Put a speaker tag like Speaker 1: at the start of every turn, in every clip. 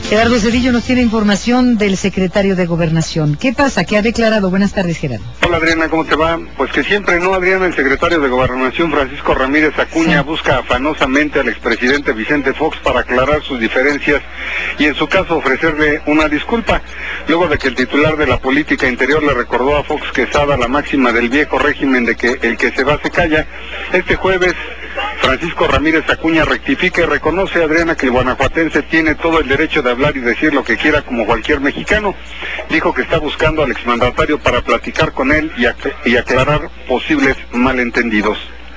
Speaker 1: Gerardo Zedillo nos tiene información del secretario de Gobernación. ¿Qué pasa? ¿Qué ha declarado? Buenas tardes, Gerardo.
Speaker 2: Hola, Adriana, ¿cómo te va? Pues que siempre no, Adriana, el secretario de Gobernación, Francisco Ramírez Acuña, busca afanosamente al expresidente Vicente Fox para aclarar sus diferencias y en su caso ofrecerle una disculpa, luego de que el titular de la política interior le recordó a Fox Quesada la máxima del viejo régimen de que el que se va se calla. Este jueves, Francisco Ramírez Acuña rectifica y reconoce, Adriana, que el guanajuatense tiene todo el derecho de hablar y decir lo que quiera como cualquier mexicano. Dijo que está buscando al exmandatario para platicar con él y aclarar posibles malentendidos.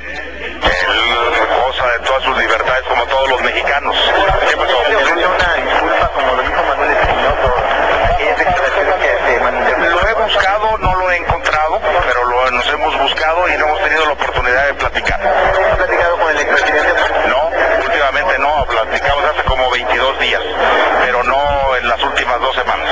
Speaker 3: Él goza de todas sus libertades como todos los mexicanos. ¿Qué pasó?
Speaker 4: ¿Tiene una disculpa como lo dijo Manuel Espinosa? ¿Aquellas declaraciones que se malinterpretaron?
Speaker 3: Lo he buscado, no lo he encontrado, pero nos hemos buscado y no hemos tenido la oportunidad de platicar.
Speaker 4: ¿Ha platicado con el expresidente?
Speaker 3: No, últimamente no, platicamos hace como 22 días, pero no en las últimas 2 semanas.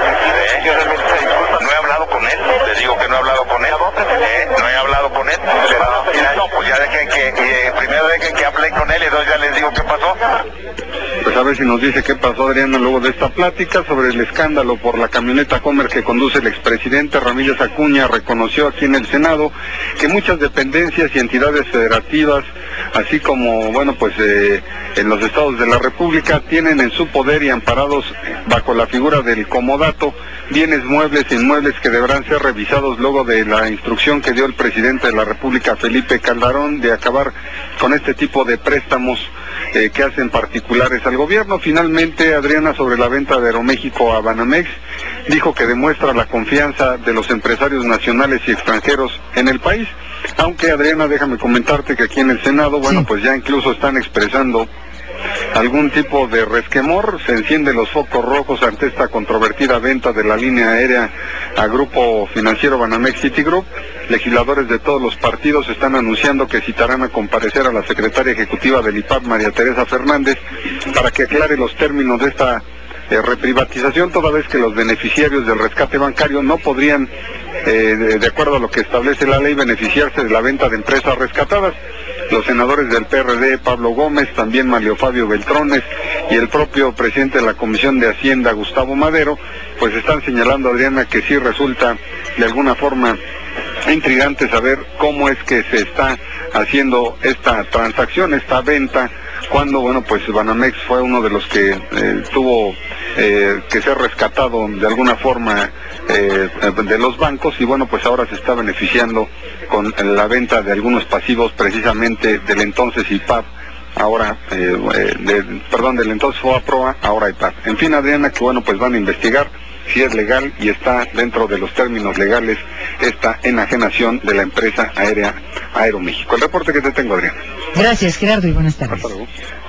Speaker 3: No he hablado con él, te digo que no he hablado con él. No he hablado con él. No, pues ya primero dejen que hable con él y entonces ya les digo qué pasó.
Speaker 2: Pues a ver si nos dice qué pasó, Adriana, luego de esta plática sobre el escándalo por la camioneta Homer que conduce el expresidente. Ramírez Acuña reconoció aquí en el Senado que muchas dependencias y entidades federativas, así como, en los estados de la República, tienen en su poder y amparados bajo la figura del comodato bienes muebles e inmuebles que deberán ser revisados luego de la instrucción que dio el presidente de la República, Felipe Calderón, de acabar con este tipo de préstamos que hacen particulares al gobierno. Finalmente, Adriana, sobre la venta de Aeroméxico a Banamex, dijo que demuestra la confianza de los empresarios nacionales y extranjeros en el país, aunque, Adriana, déjame comentarte que aquí en el Senado, pues ya incluso están expresando algún tipo de resquemor. Se encienden los focos rojos ante esta controvertida venta de la línea aérea a Grupo Financiero Banamex Citigroup. Legisladores de todos los partidos están anunciando que citarán a comparecer a la secretaria ejecutiva del IPAB, María Teresa Fernández, para que aclare los términos de esta reprivatización, toda vez que los beneficiarios del rescate bancario no podrían, de acuerdo a lo que establece la ley, beneficiarse de la venta de empresas rescatadas. Los senadores del PRD, Pablo Gómez, también Mario Fabio Beltrones y el propio presidente de la Comisión de Hacienda, Gustavo Madero, pues están señalando, Adriana, que sí resulta de alguna forma intrigante saber cómo es que se está haciendo esta transacción, esta venta, cuando, Banamex fue uno de los que tuvo que ser rescatado de alguna forma de los bancos y ahora se está beneficiando con la venta de algunos pasivos precisamente del entonces IPAB, ahora, del entonces FOAPROA, ahora IPAB. En fin, Adriana, que van a investigar si es legal y está dentro de los términos legales esta enajenación de la empresa aérea Aeroméxico. El reporte que te tengo, Adriana.
Speaker 1: Gracias, Gerardo, y buenas tardes.
Speaker 2: Hasta luego.